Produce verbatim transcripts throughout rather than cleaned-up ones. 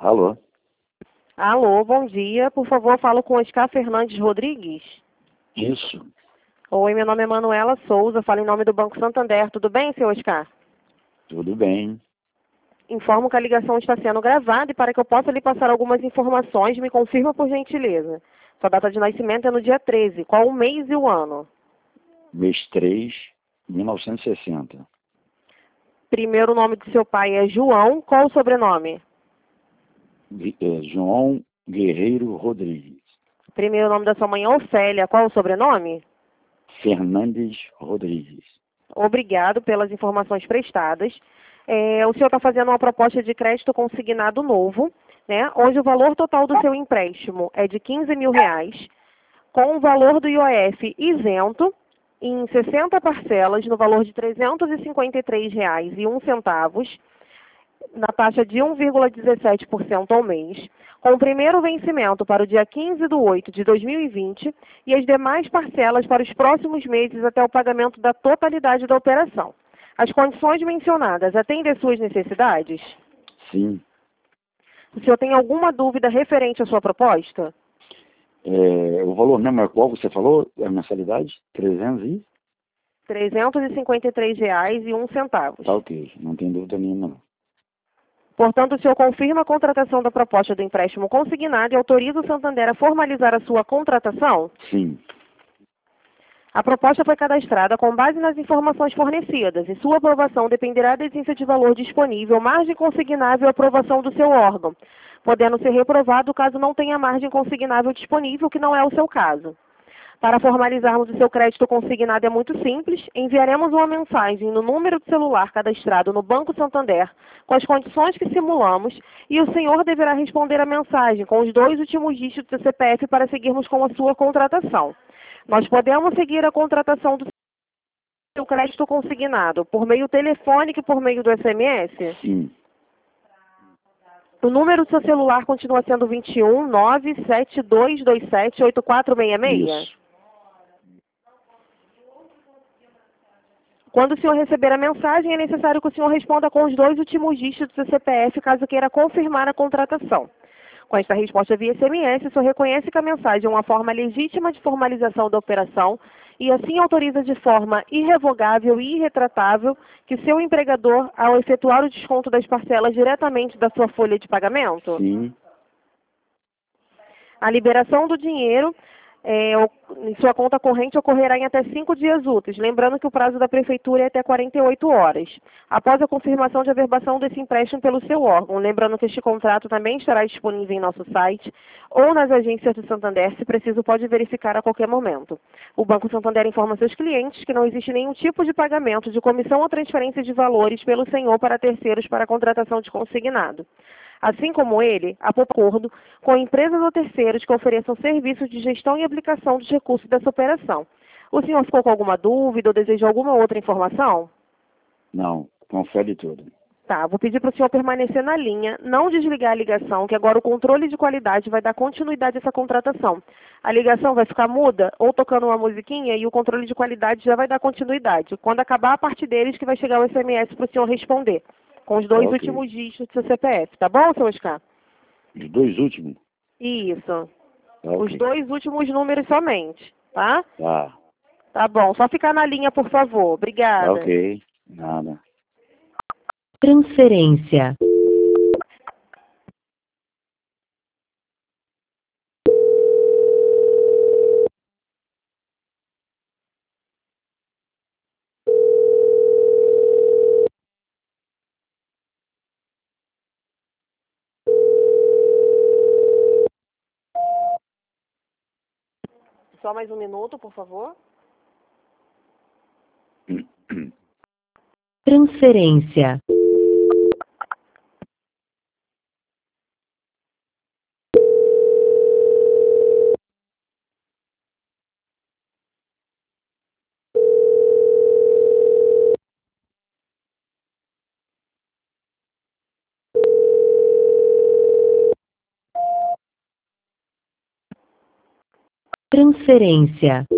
Alô? Alô, bom dia. Por favor, falo com Oscar Fernandes Rodrigues. Isso. Oi, meu nome é Manuela Souza, falo em nome do Banco Santander. Tudo bem, seu Oscar? Tudo bem. Informo que a ligação está sendo gravada e para que eu possa lhe passar algumas informações, me confirma por gentileza. Sua data de nascimento é no dia treze. Qual o mês e o ano? Mês três, mil novecentos e sessenta. Primeiro nome de seu pai é João. Qual o sobrenome? Gui- é, João Guerreiro Rodrigues. Primeiro nome da sua mãe é Ofélia. Qual o sobrenome? Fernandes Rodrigues. Obrigado pelas informações prestadas. É, o senhor está fazendo uma proposta de crédito consignado novo, né, onde o valor total do seu empréstimo é de quinze mil reais, com o valor do I O F isento em sessenta parcelas no valor de trezentos e cinquenta e três reais e um centavos, na taxa de um vírgula dezessete por cento ao mês, com o primeiro vencimento para o dia quinze de oito de dois mil e vinte e as demais parcelas para os próximos meses até o pagamento da totalidade da operação. As condições mencionadas atendem às suas necessidades? Sim. O senhor tem alguma dúvida referente à sua proposta? É, o valor mesmo é qual você falou? A mensalidade? trezentos e? trezentos e cinquenta e três reais e um centavo. Tá ok. Não tem dúvida nenhuma não. Portanto, o senhor confirma a contratação da proposta do empréstimo consignado e autoriza o Santander a formalizar a sua contratação? Sim. A proposta foi cadastrada com base nas informações fornecidas e sua aprovação dependerá da existência de valor disponível, margem consignável e aprovação do seu órgão, podendo ser reprovado caso não tenha margem consignável disponível, que não é o seu caso. Para formalizarmos o seu crédito consignado é muito simples. Enviaremos uma mensagem no número de celular cadastrado no Banco Santander com as condições que simulamos e o senhor deverá responder a mensagem com os dois últimos dígitos do C P F para seguirmos com a sua contratação. Nós podemos seguir a contratação do seu crédito consignado por meio telefônico e por meio do S M S? Sim. O número do seu celular continua sendo vinte e um, nove sete dois dois sete, oito quatro seis seis? Isso. Quando o senhor receber a mensagem, é necessário que o senhor responda com os dois últimos dígitos do C P F, caso queira confirmar a contratação. Com esta resposta via S M S, o senhor reconhece que a mensagem é uma forma legítima de formalização da operação e assim autoriza de forma irrevogável e irretratável que seu empregador, ao efetuar o desconto das parcelas diretamente da sua folha de pagamento? Sim. A liberação do dinheiro é, em sua conta corrente ocorrerá em até cinco dias úteis, lembrando que o prazo da Prefeitura é até quarenta e oito horas. Após a confirmação de averbação desse empréstimo pelo seu órgão, lembrando que este contrato também estará disponível em nosso site ou nas agências do Santander, se preciso pode verificar a qualquer momento. O Banco Santander informa seus clientes que não existe nenhum tipo de pagamento de comissão ou transferência de valores pelo senhor para terceiros para a contratação de consignado. Assim como ele, há acordo com empresas ou terceiros que ofereçam serviços de gestão e aplicação dos recursos dessa operação. O senhor ficou com alguma dúvida ou deseja alguma outra informação? Não. Confere tudo. Tá, vou pedir para o senhor permanecer na linha, não desligar a ligação, que agora o controle de qualidade vai dar continuidade a essa contratação. A ligação vai ficar muda ou tocando uma musiquinha e o controle de qualidade já vai dar continuidade. Quando acabar a parte deles que vai chegar o S M S para o senhor responder, com os dois Ok. últimos dígitos do seu C P F, tá bom, seu Oscar? Os dois últimos? Isso. Tá Os ok. dois últimos números somente, tá? Tá. Tá bom, só ficar na linha, por favor. Obrigada. Tá ok. Nada. Transferência. Só mais um minuto, por favor. Transferência. Transferência.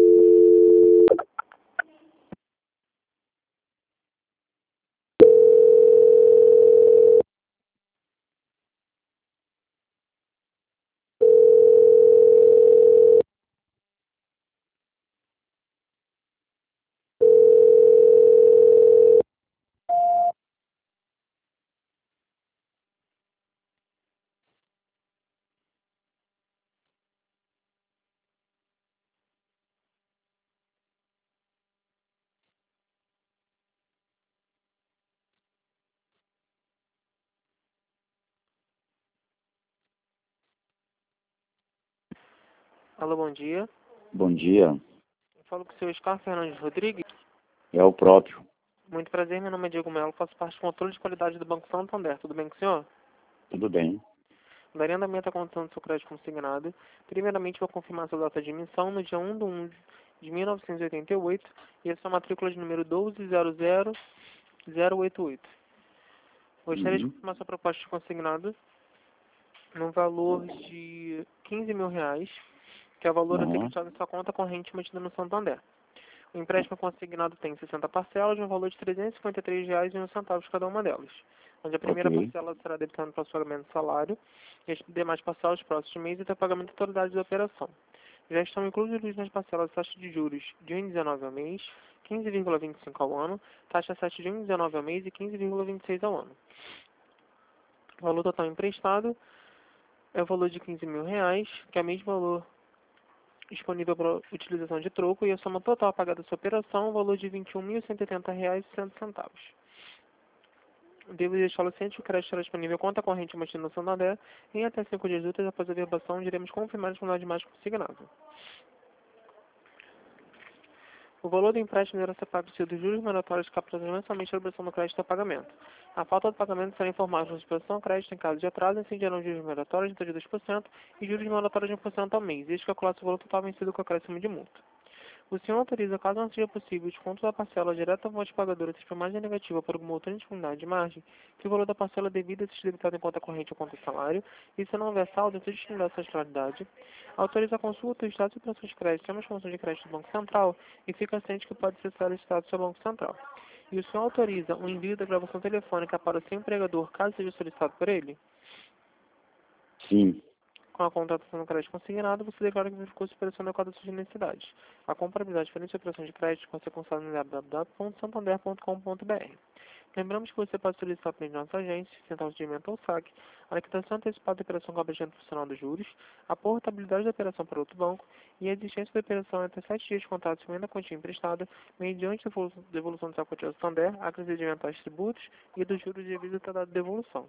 Alô, bom dia. Bom dia. Eu falo com o senhor Oscar Fernandes Rodrigues. É o próprio. Muito prazer, meu nome é Diego Melo, faço parte do controle de qualidade do Banco Santander. Tudo bem com o senhor? Tudo bem. Daria andamento à condição do seu crédito consignado. Primeiramente, vou confirmar sua data de emissão no dia um de um de mil novecentos e oitenta e oito e a sua matrícula de número doze zero zero zero oito oito. Gostaria de Uhum. confirmar sua proposta de consignado no valor de quinze mil reais, que é o valor a ser Uhum. quitado em sua conta corrente mantida no Santander. O empréstimo consignado tem sessenta parcelas, de um valor de trezentos e cinquenta e três reais e um centavo cada uma delas, onde a primeira Ok. parcela será debitada para o pagamento do salário e as demais parcelas próximos mês e até o pagamento da totalidade da operação. Já estão incluídos nas parcelas taxa de juros de um vírgula dezenove ao mês, quinze vírgula vinte e cinco ao ano, taxa sete de um vírgula dezenove ao mês e quinze vírgula vinte e seis ao ano. O valor total emprestado é o valor de quinze mil reais, que é o mesmo valor disponível para utilização de troco, e a soma total pagada dessa operação é o valor de vinte e um mil cento e oitenta reais e cem centavos. Devo deixá-lo ciente que o crédito estará disponível conta corrente mantida no Santander em até cinco dias úteis após a verbação, onde iremos confirmar a disponibilidade mais consignado. O valor do empréstimo deverá ser pago se dos juros mandatórios captados mensalmente a liberação do crédito a pagamento. A falta do pagamento será informada na disposição do crédito em caso de atraso, incidirão juros mandatórios de dois por cento e juros mandatórios de um por cento ao mês, e calcular o valor total vencido com acréscimo de multa. O senhor autoriza, caso não seja possível, o desconto da parcela direta à fonte pagadora seja por margem negativa por alguma outra indisponibilidade de margem, que o valor da parcela devida seja debitado em conta corrente ou conta salário, e se não houver saldo, seja destinado à titularidade. Autoriza a consulta, o status de operações de crédito, chama as funções de crédito do Banco Central e fica ciente que pode ser solicitado do seu Banco Central. E o senhor autoriza o envio da gravação telefônica para o seu empregador, caso seja solicitado por ele? Sim. Com a contratação do crédito consignado, você declara que verificou a operação adequada às suas necessidades. A comprabilidade diferente de operação de crédito pode ser consultada no w w w ponto santander ponto com ponto b r. Lembramos que você pode solicitar para nossa agência, central de atendimento ou saque, a liquidação antecipada da operação com abrangente funcional dos juros, a portabilidade da operação para outro banco e a existência da operação até sete dias de contato com a quantia emprestada, mediante a devolução do seu quantia ao Santander, acrescimento aos tributos e dos juros devido à data de devolução.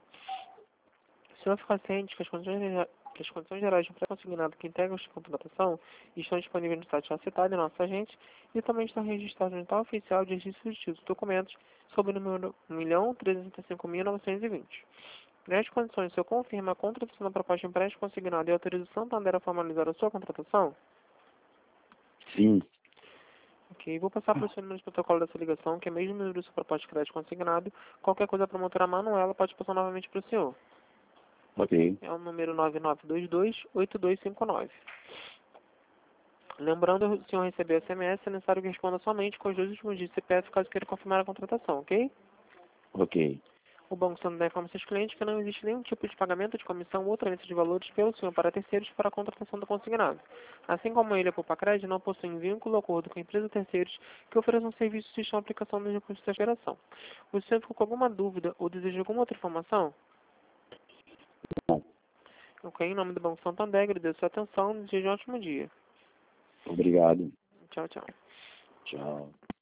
O senhor fica ciente que as condições que as condições gerais de um pré-consignado que integram esta contratação estão disponíveis no site já citado em nosso agente e também estão registrados no Edital Oficial de Registro de Títulos e Documentos sob o número um milhão trezentos e cinco mil novecentos e vinte. Nestas condições, o senhor confirma a contratação da proposta de empréstimo consignado e autoriza o Santander a formalizar a sua contratação? Sim. Ok, vou passar para o senhor número de protocolo dessa ligação, que é mesmo o número do seu propósito de crédito consignado. Qualquer coisa para promotora Manuela pode passar novamente para o senhor. Ok. É o número nove nove dois dois, oito dois cinco nove. Lembrando, se o senhor receber S M S, é necessário que responda somente com os dois últimos dígitos do C P F caso queira confirmar a contratação, ok? Ok. O Banco Santander informa seus clientes que não existe nenhum tipo de pagamento de comissão ou transferência de valores pelo senhor para terceiros para a contratação do consignado. Assim como ele, a Poupa-Crédito, não possui vínculo ou acordo com empresas terceiros que ofereçam serviços de gestão e aplicação dos recursos da geração. O senhor ficou com alguma dúvida ou deseja alguma outra informação? Bom, Ok, em nome do Banco Santander, agradeço a sua atenção e desejo um ótimo dia. obrigado. Tchau, tchau. Tchau.